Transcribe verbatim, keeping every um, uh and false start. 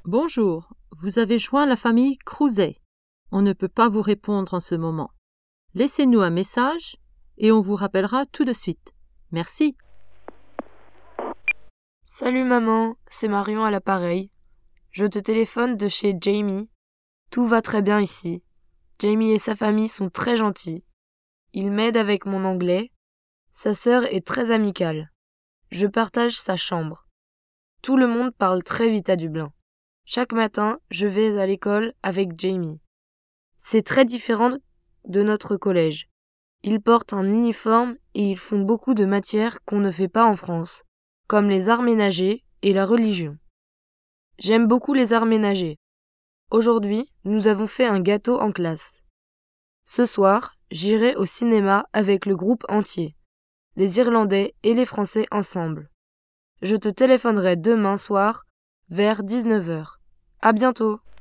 Bonjour, vous avez joint la famille Crouzet. On ne peut pas vous répondre en ce moment. Laissez-nous un message et on vous rappellera tout de suite. Merci. Salut maman, c'est Marion à l'appareil. Je te téléphone de chez Jamie. Tout va très bien ici. Jamie et sa famille sont très gentils. Ils m'aident avec mon anglais. Sa sœur est très amicale. Je partage sa chambre. Tout le monde parle très vite à Dublin. Chaque matin, je vais à l'école avec Jamie. C'est très différent de notre collège. Ils portent un uniforme et ils font beaucoup de matières qu'on ne fait pas en France, comme les arts ménagers et la religion. J'aime beaucoup les arts ménagers. Aujourd'hui, nous avons fait un gâteau en classe. Ce soir, j'irai au cinéma avec le groupe entier, les Irlandais et les Français ensemble. Je te téléphonerai demain soir vers dix-neuf heures. À bientôt!